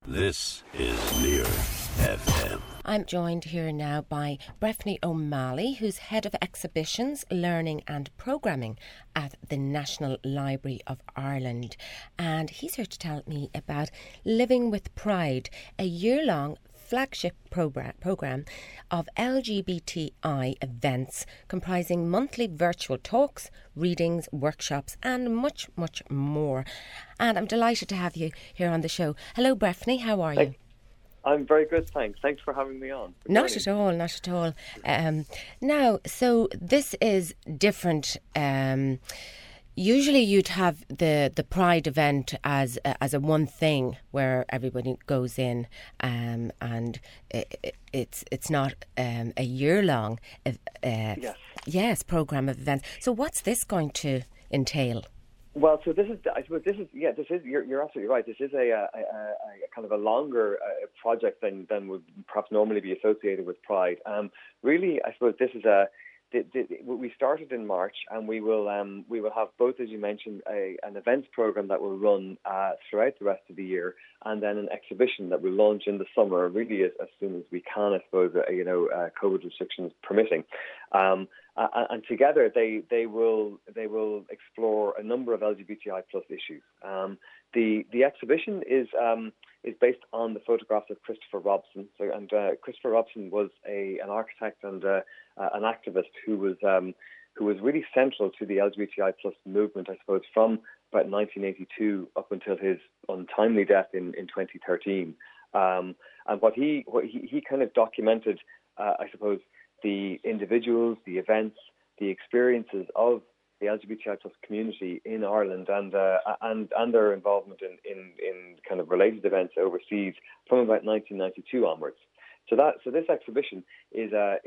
This is Near FM. I'm joined here now by Breffney O'Malley, who's Head of Exhibitions, Learning and Programming at the National Library of Ireland. And he's here to tell me about Living with Pride, a year-long flagship programme of LGBTI events comprising monthly virtual talks, readings, workshops and much, much more. And I'm delighted to have you here on the show. Hello, Breffney, how are you? I'm very good, thanks. Thanks for having me on. Not at all. Now, so this is different. Usually you'd have the Pride event as a one thing where everybody goes in and it's not a year-long programme of events. So what's this going to entail? Well, so you're absolutely right. This is a kind of a longer project than would perhaps normally be associated with Pride. Really, I suppose this is we started in March, and we will have both, as you mentioned, an events program that will run throughout the rest of the year, and then an exhibition that will launch in the summer, really as soon as we can, I suppose, COVID restrictions permitting. And together they will explore a number of LGBTI plus issues. The exhibition is based on the photographs of Christopher Robson. Christopher Robson was an architect and an activist who was really central to the LGBTI plus movement, I suppose, from about 1982 up until his untimely death in 2013. And what he kind of documented, I suppose, the individuals, the events, the experiences of the LGBTI plus community in Ireland and their involvement in kind of related events overseas from about 1992 onwards. So this exhibition is a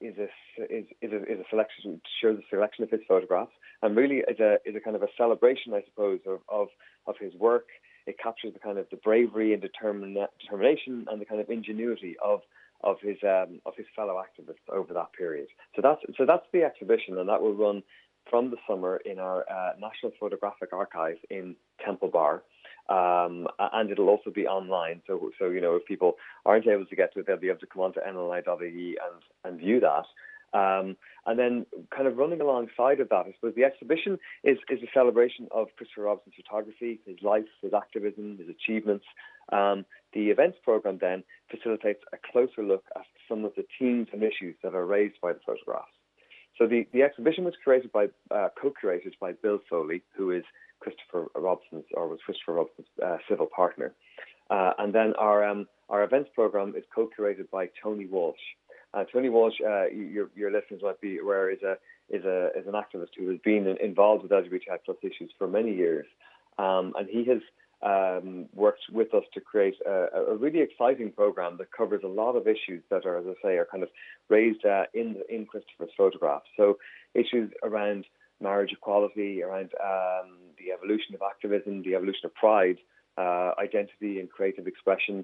selection, shows a selection of his photographs, and really is a kind of a celebration, I suppose, of his work. It captures the kind of the bravery and determination and the kind of ingenuity of his fellow activists over that period. So that's the exhibition, and that will run from the summer in our National Photographic Archive in Temple Bar, and it'll also be online. So if people aren't able to get to it, they'll be able to come on to nli.ie and view that. And then kind of running alongside of that, I suppose the exhibition is a celebration of Christopher Robson's photography, his life, his activism, his achievements. The events program then facilitates a closer look at some of the themes and issues that are raised by the photographs. So the exhibition was co-curated by Bill Foley, who is Christopher Robson's civil partner. And then our events program is co-curated by Tony Walsh. Tony Walsh, your listeners might be aware, is an activist who has been involved with LGBTI plus issues for many years, and he has worked with us to create a really exciting program that covers a lot of issues that are, as I say, are kind of raised in Christopher's photographs. So issues around marriage equality, around the evolution of activism, the evolution of pride, identity and creative expression,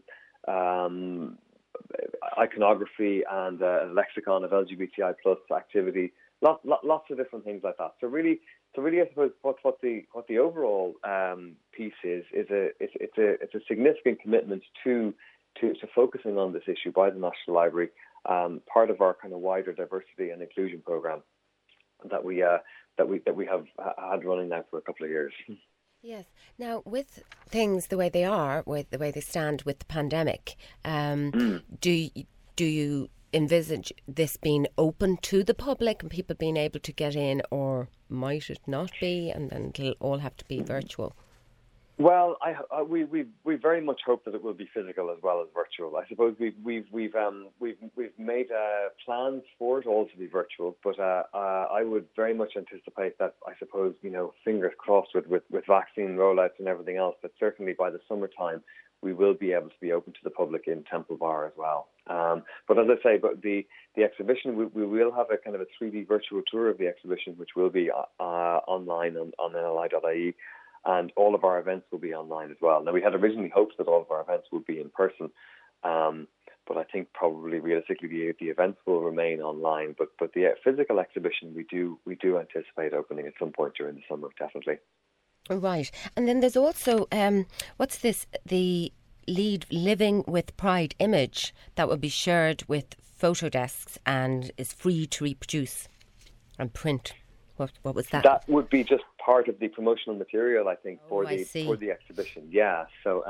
iconography and lexicon of LGBTI plus activity, lots of different things like that. So really, I suppose what the overall piece is it's a significant commitment to focusing on this issue by the National Library, part of our kind of wider diversity and inclusion program that we have had running now for a couple of years. Yes. Now, with things the way they are, with the way they stand with the pandemic, do you envisage this being open to the public and people being able to get in, or might it not be, and then it'll all have to be virtual? Well, we very much hope that it will be physical as well as virtual. I suppose we've made plans for it all to be virtual, but I would very much anticipate that, I suppose, fingers crossed with vaccine rollouts and everything else, that certainly by the summertime we will be able to be open to the public in Temple Bar as well. But as I say, the exhibition, we will have a kind of a 3D virtual tour of the exhibition, which will be online on nli.ie. And all of our events will be online as well. Now, we had originally hoped that all of our events would be in person, but I think probably realistically the events will remain online. But the physical exhibition we do anticipate opening at some point during the summer, definitely. Right, and then there's also what's this? The lead Living with Pride image that will be shared with photo desks and is free to reproduce and print. What was that? That would be just part of the promotional material, I think, for the exhibition. Yeah. So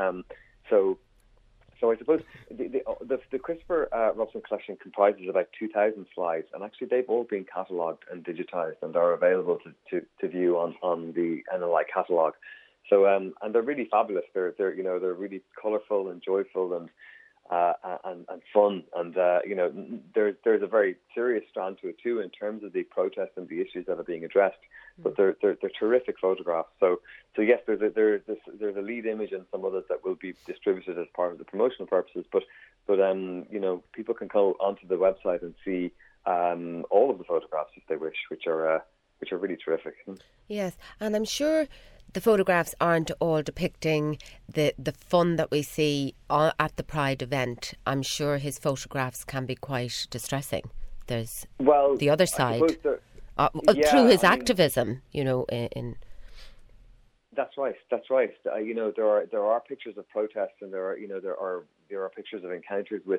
I suppose the Christopher Robson collection comprises about 2,000 slides, and actually they've all been catalogued and digitised and are available to view on the NLI catalogue. So and they're really fabulous. They're really colourful and joyful and fun, and there's a very serious strand to it too in terms of the protests and the issues that are being addressed. But they're terrific photographs. So yes, there's a lead image and some others that will be distributed as part of the promotional purposes. But people can go onto the website and see all of the photographs if they wish, which are really terrific. Yes, and I'm sure the photographs aren't all depicting the fun that we see at the Pride event. I'm sure his photographs can be quite distressing. There's the other side through his activism, in That's right. There are pictures of protests, and there are pictures of encounters with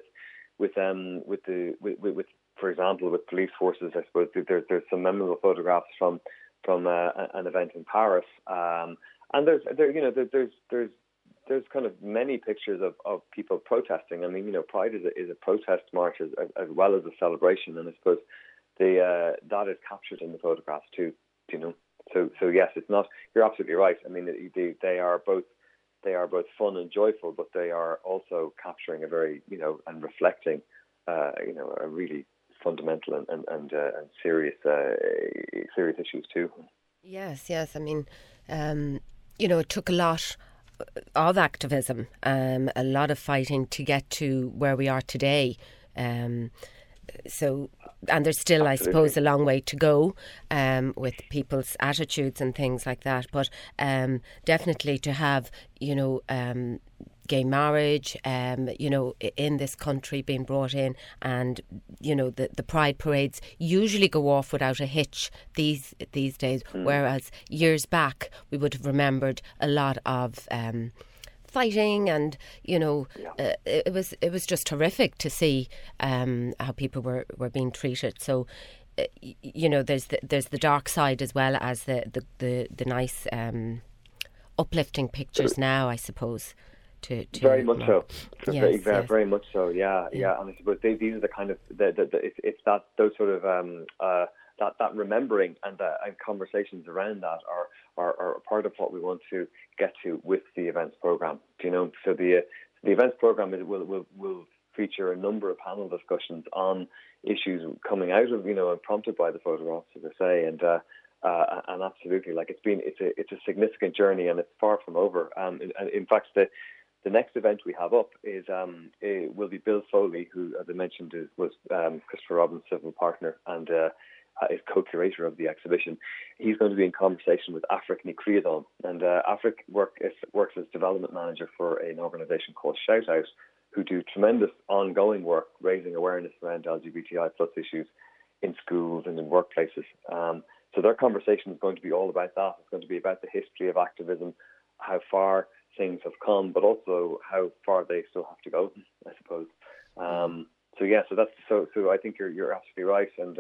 for example, with police forces. I suppose there's some memorable photographs from an event in Paris, and there's kind of many pictures of people protesting. I mean, Pride is a protest march as well as a celebration, and I suppose that is captured in the photographs too. So yes, it's not. You're absolutely right. I mean, they are both fun and joyful, but they are also capturing a very and reflecting a really fundamental and serious issues too. Yes. I mean, it took a lot of activism, a lot of fighting to get to where we are today. And there's still, I suppose, a long way to go with people's attitudes and things like that. But definitely to have, gay marriage, in this country being brought in, and the pride parades usually go off without a hitch these days, whereas years back we would have remembered a lot of fighting, and it was just horrific to see how people were being treated. So there's the dark side as well as the nice uplifting pictures now, I suppose. Very much so. Very much so. Yeah. And I suppose these are the kind of it's those sort of that remembering and conversations around that are part of what we want to get to with the events program. So the events program will feature a number of panel discussions on issues coming out of and prompted by the photographs, as I say, and absolutely, it's a significant journey, and it's far from over. And in fact, the next event we have up will be Bill Foley, who, as I mentioned, was Christopher Robin's civil partner and is co-curator of the exhibition. He's going to be in conversation with Afric Ní Chríodáin, and Afric works as development manager for an organisation called Shout Out, who do tremendous ongoing work raising awareness around LGBTI plus issues in schools and in workplaces. So their conversation is going to be all about that. It's going to be about the history of activism, how far things have come, but also how far they still have to go, I suppose. So I think you're absolutely right, and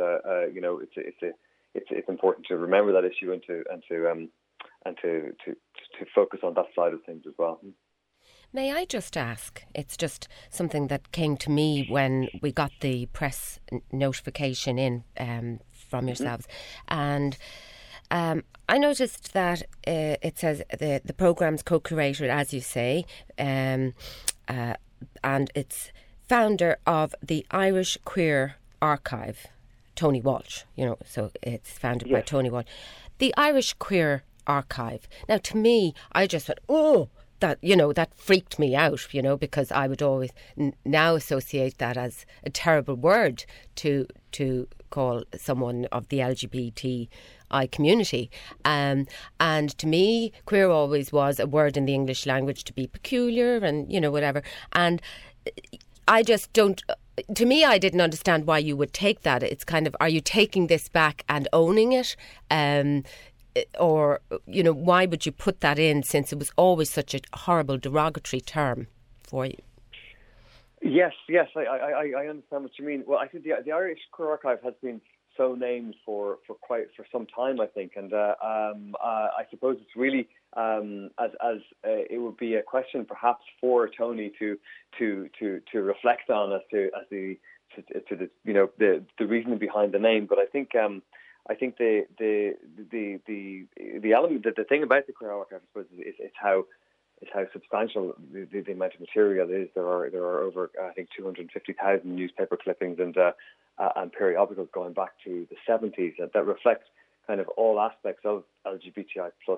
it's important to remember that issue and to focus on that side of things as well. May I just ask? It's just something that came to me when we got the press notification in from yourselves, and I noticed that it says the programme's co-curator, as you say, and it's founder of the Irish Queer Archive, Tony Walsh. So it's founded by Tony Walsh. The Irish Queer Archive. Now, to me, I just went, oh, that freaked me out, because I would always now associate that as a terrible word to call someone of the LGBTI community. And to me, queer always was a word in the English language to be peculiar and, whatever. And I just don't... To me, I didn't understand why you would take that. It's kind of, are you taking this back and owning it? Or, why would you put that in, since it was always such a horrible derogatory term for you. Yes, I understand what you mean. Well, I think the Irish Career Archive has been so named for some time, I think, and I suppose it's really as it would be a question perhaps for Tony to reflect on as to the reasoning behind the name. But I think the element, the thing about the Career Archive, I suppose, is how substantial the amount of material is. There are over, I think, 250,000 newspaper clippings and periodicals going back to the 70s that reflect kind of all aspects of LGBTI plus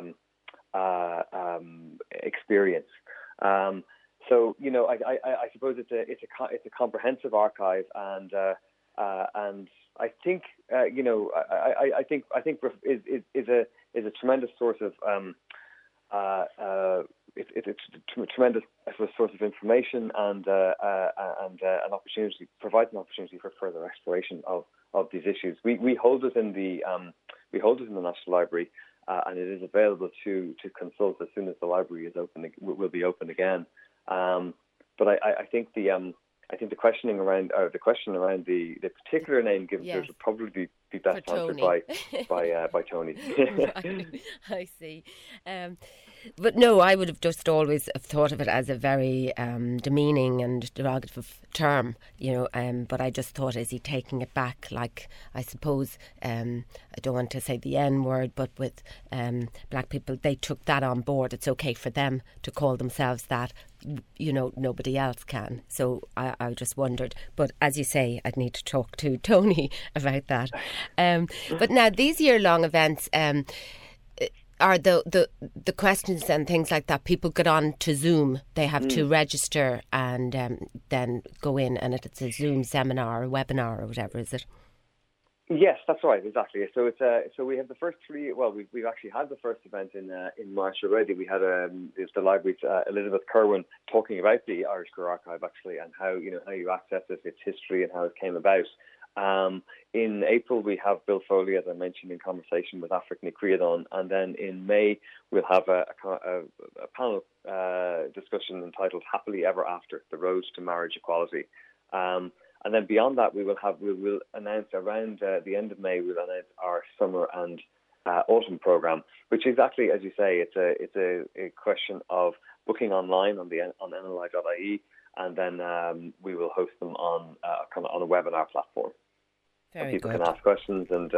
experience. So I suppose it's a comprehensive archive, and I think I think is a tremendous source of it's a tremendous source of information and an opportunity, provides an opportunity for further exploration of these issues. We hold it in the National Library, and it is available to consult as soon as the library is open. Will be open again. But I think the question around the particular name given to it would probably be best answered by Tony. Right. I see. But no, I would have just always have thought of it as a very demeaning and derogative term, but I just thought, is he taking it back? Like, I suppose, I don't want to say the N word, but with black people, they took that on board. It's okay for them to call themselves that, nobody else can. So I just wondered. But as you say, I'd need to talk to Tony about that. But now, these year-long events, are the questions and things like that, people get on to Zoom, they have to register and then go in, and it's a Zoom seminar or webinar or whatever, is it? Yes, that's right, exactly. So so we have the first three. Well, we've actually had the first event in March already. We had the library's Elizabeth Kerwin talking about the Irish Career Archive actually, and how you access it, its history, and how it came about. In April, we have Bill Foley, as I mentioned, in conversation with Afric Ní Chríodáin, and then in May we'll have a panel discussion entitled "Happily Ever After: The Road to Marriage Equality." And then beyond that, we will announce around the end of May. We'll announce our summer and autumn program, which exactly as you say, it's a question of booking online on NLI.ie, and then we will host them on a webinar platform. Very people good. Can ask questions and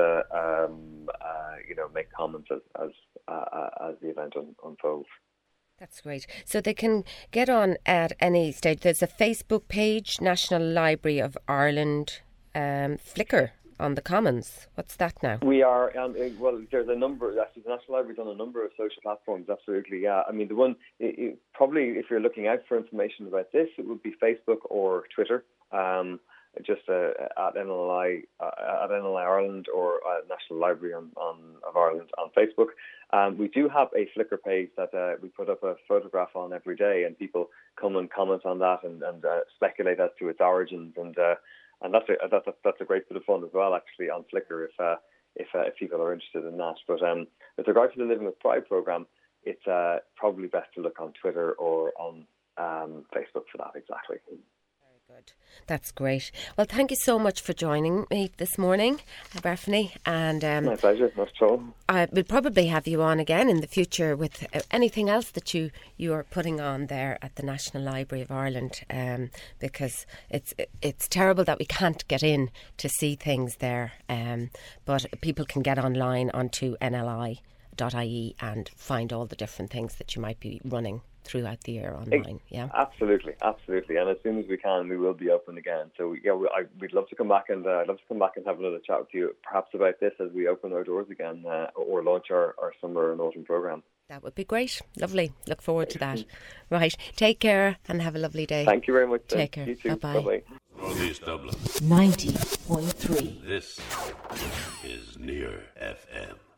make comments as the event unfolds. That's great. So they can get on at any stage. There's a Facebook page, National Library of Ireland, Flickr on the Commons. What's that now? We are, there's a number, actually the National Library's on a number of social platforms, absolutely, yeah. I mean, the one, probably if you're looking out for information about this, it would be Facebook or Twitter. Just at NLI Ireland or National Library of Ireland on Facebook. We do have a Flickr page that we put up a photograph on every day, and people come and comment on that and speculate as to its origins, and that's a great bit of fun as well, actually, on Flickr if people are interested in that. But with regard to the Living with Pride programme, it's probably best to look on Twitter or on Facebook for that, exactly. Good. That's great. Well, thank you so much for joining me this morning, Breffney. And my pleasure. Not at all. I will probably have you on again in the future with anything else that you are putting on there at the National Library of Ireland, because it's terrible that we can't get in to see things there, but people can get online onto NLI.ie and find all the different things that you might be running throughout the year online. Yeah, absolutely, and as soon as we can, we will be open again. So yeah, we'd love to come back and have another chat with you, perhaps about this as we open our doors again or launch our summer and autumn programme. That would be great. Lovely. Look forward to that. Right. Take care and have a lovely day. Thank you very much. Take care. You too. Bye-bye. Bye-bye. Northeast Dublin 90.3. This is Near FM.